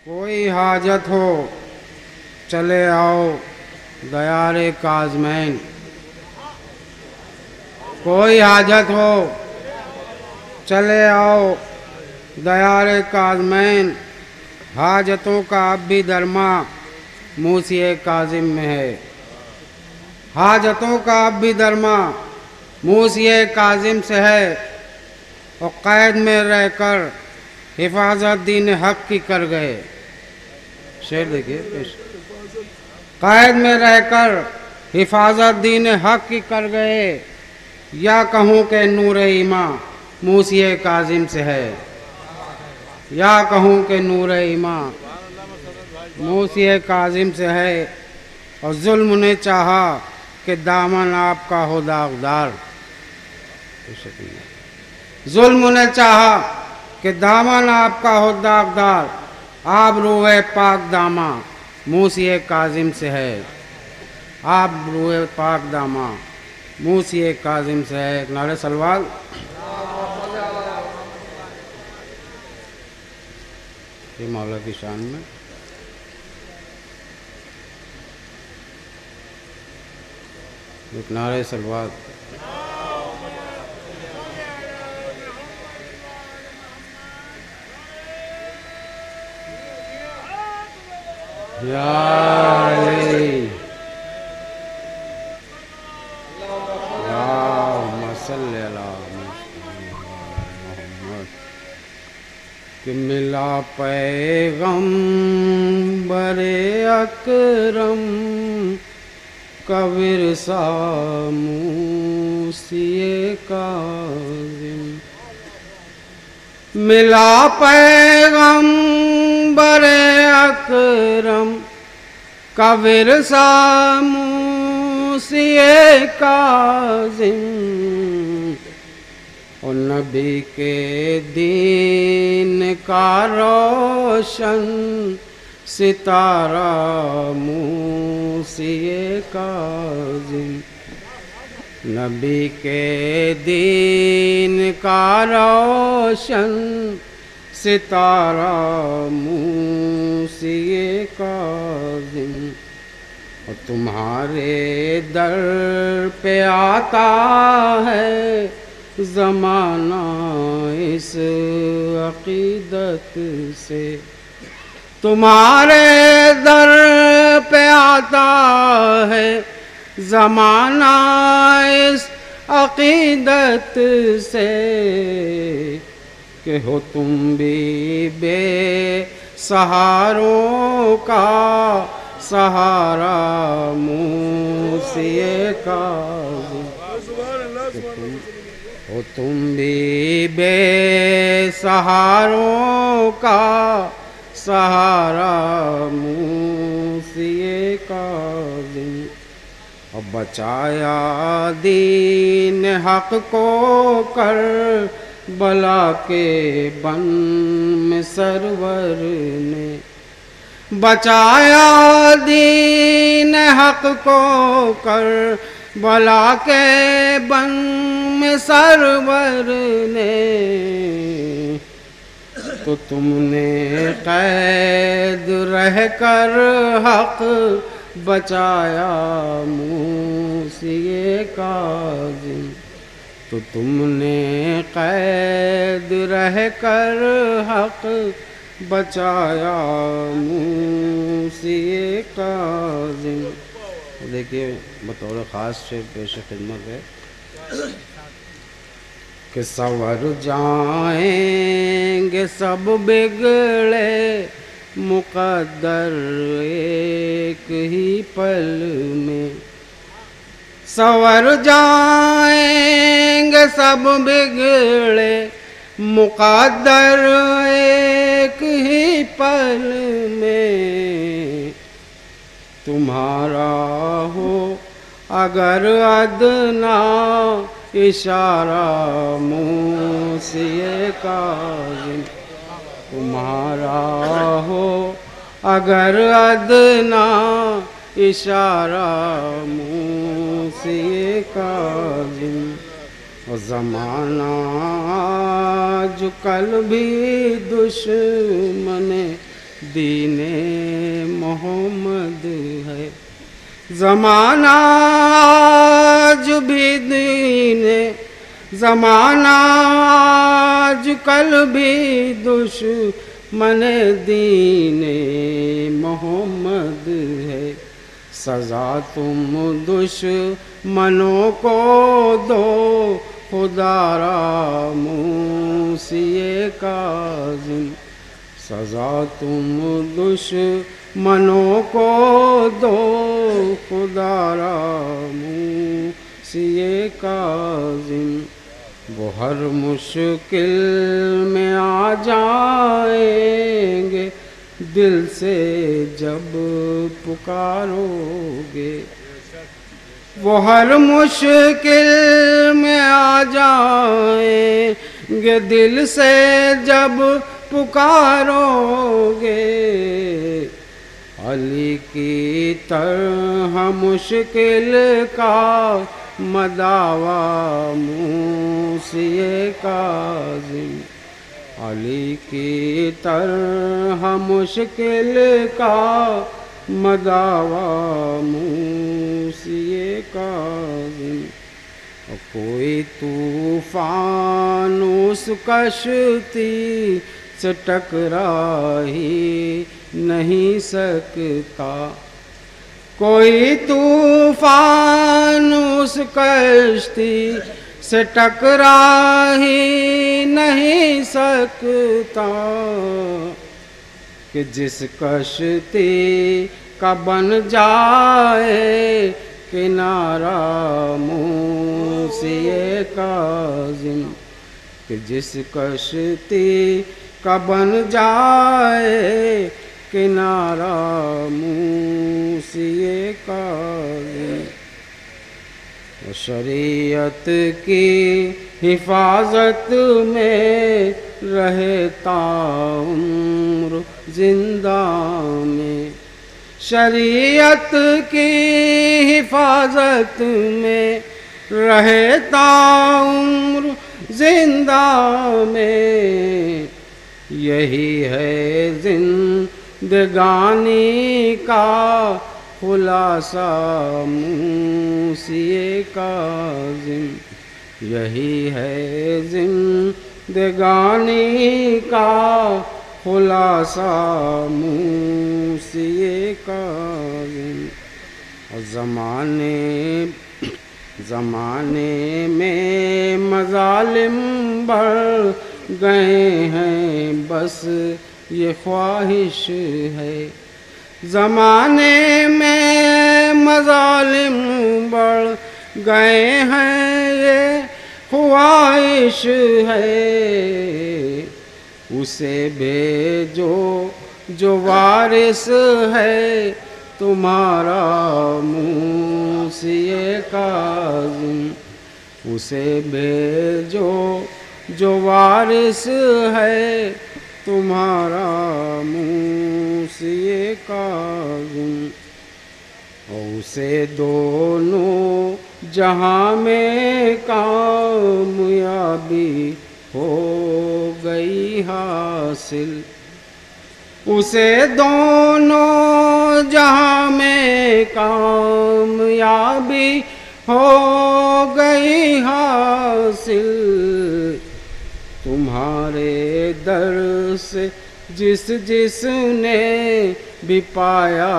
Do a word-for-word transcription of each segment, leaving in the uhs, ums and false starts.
کوئی حاجت ہو چلے آؤ دیار کاظمین، کوئی حاجت ہو چلے آؤ دیار کاظمین، حاجتوں کا اب بھی درما موسی کاظم میں ہے، حاجتوں کا اب بھی درما موسی کاظم سے ہے، اور قید میں رہ کر حفاظت دین حق کی کر گئے۔ شعر دیکھیے پیش، قید میں رہ کر حفاظت دین حق کی کر گئے، یا کہوں کہ نور ایمان موسی کاظم سے ہے، یا کہوں کہ نور ایمان موسی کاظم سے ہے، اور ظلم نے چاہا کہ دامن آپ کا ہو داغدار، ظلم نے چاہا کہ دامن آپ کا ہو داغدار، آپ روئے پاک داماں موسی کاظم سے ہے، آپ روئے پاک داماں موسی کاظم سے ہے۔ ایک نعرہ سلوات۔ یہ مولا کی شان میں ایک نعرہ سلوات۔ یا علی اللہم صلی علی محمد، کہ ملا پیغمبر اکرم کا ورثہ موسی کاظم، ملا پیغمبر اکرم کا ورثہ موسی کاظم، اور نبی کے دین کا روشن ستارہ موسی کاظم، نبی کے دین کا روشن ستارہ موسی کاظم، اور تمہارے در پہ آتا ہے زمانہ اس عقیدت سے، تمہارے در پہ آتا ہے زمانہ اس عقیدت سے، کہ ہو تم بھی بے سہاروں کا سہارا موسی کاظم، ہو تم بھی بے سہاروں کا سہارا موسی کاظم، اور بچایا دین حق کو کر بلا کے بن میں سرور نے، بچایا دین حق کو کر بلا کے بن میں سرور نے، تو تم نے قید رہ کر حق بچایا موسی کاظم، تو تم نے قید رہ کر حق بچایا موسی کاظم۔ دیکھیے بطور خاص سے پیش خدمت ہے کہ سنور جائیں گے سب بگڑے مقدر ایک ہی پل میں، سنور جائیں گے سب بگڑے مقدر ایک ہی پل میں، تمہارا ہو اگر ادنا اشارہ موسی کاظم، تمہارا ہو اگر ادنا اشارہ موسی کاظم، اور زمانہ جو کل بھی دشمن دین محمد ہے۔ زمانہ آج بھی دین، زمانہ آج کل بھی دشمن دین محمد ہے۔ سزا تم دشمنوں کو دو خدا را موسی کاظم، سزا تم دشمنوں کو دو خدا را موسی کاظم۔ وہ ہر مشکل میں آ جائیں گے دل سے جب پکارو گے، وہ ہر مشکل میں آ جائیں گے دل سے جب پکارو گے۔ علی کی طرح مشکل کا مداوا موسی کاظم، علی کی طرح مشکل کا مداوا موسی کاظم۔ کوئی طوفان اس کشتی سے ٹکرا ہی نہیں سکتا، کوئی طوفان اس کشتی سے ٹکرا ہی نہیں سکتا، کہ جس کشتی کا بن جائے کنارہ موسی کاظم، کہ جس کشتی کا بن جائے کنارہ موسی کاظم۔ شریعت کی حفاظت میں رہتا عمر زندہ میں، شریعت کی حفاظت میں رہتا عمر زندہ میں، یہی ہے زندگانی کا خلاصہ موسی کاظم، یہی ہے زندگانی کا خلاصہ موسی کاظم۔ زمانے زمانے میں مظالم بڑھ گئے ہیں، بس یہ خواہش ہے، زمانے میں مظالم بڑھ گئے ہیں یہ خواہش ہے، اسے بھیجو جو وارث ہے تمہارا موسی کاظم، اسے بھیجو جو وارث ہے تمہارا موسی کاظم، اسے دونوں جہاں میں کامیابی ہو گئی حاصل، اسے دونوں جہاں میں کامیابی ہو گئی حاصل، تمہارے در سے جس جس نے بھی پایا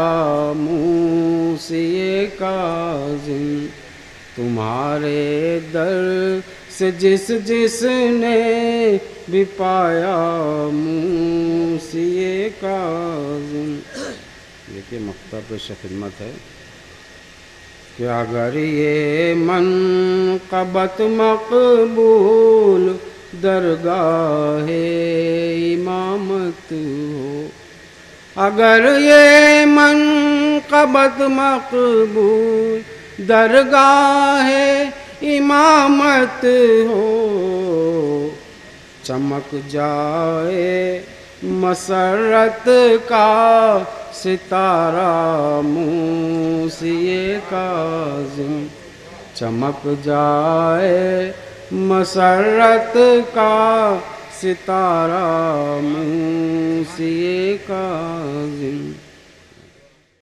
موسی کاظم، تمہارے در سے جس جس نے بھی پایا موسی کاظم۔ دیکھیے مقطع پیش خدمت ہے کہ اگر یہ منقبت مقبول درگاہ امامت ہو، اگر یہ منقبت مقبول درگاہ امامت ہو، چمک جائے مسرت کا ستارہ موسی کاظم، چمک جائے مسرت کا ستارہ موسی کاظم